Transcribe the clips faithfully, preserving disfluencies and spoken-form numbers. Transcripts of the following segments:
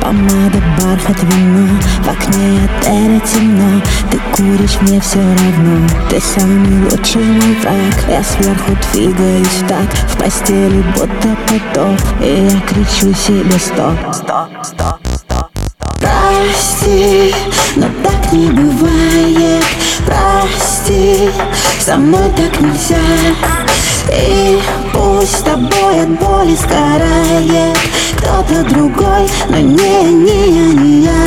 Помада, бархат, вино, в окне отеля темно. Ты куришь, мне все равно. Ты самый лучший мой враг. Я сверху двигаюсь в такт, в постели будто поток, и я кричу себе стоп, стоп, стоп, стоп, стоп. Прости, но так не бывает. Прости, со мной так нельзя. И пусть с тобой от боли сгорает кто-то другой, но не, не я, не я.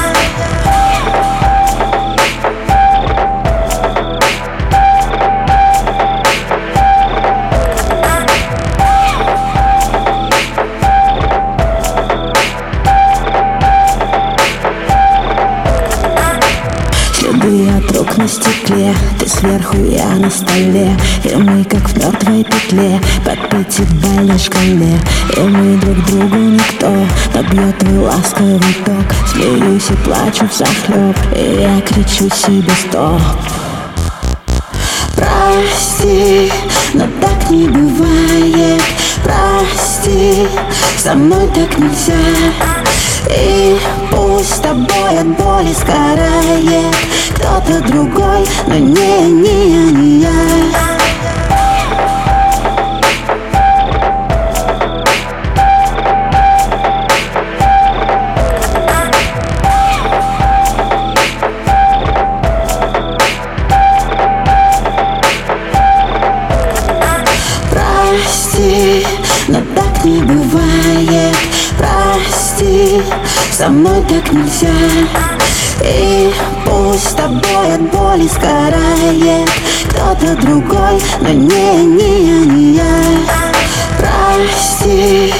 Следы от рук на стекле, ты сверху, я на столе, и мы как в мертвой петле под пятибалльной шкале. И мы друг другу никто, но бьет твой ласковый ток. Смеюсь и плачу взахлеб, и я кричу себе стоп. Прости, но так не бывает. Прости, со мной так нельзя. И пусть с тобой от боли сгорает кто-то другой, но не, не я, не я. Прости, но так не бывает. Прости, со мной так нельзя. И пусть с тобой от боли сгорает кто-то другой, но не, не я, не я. Прости.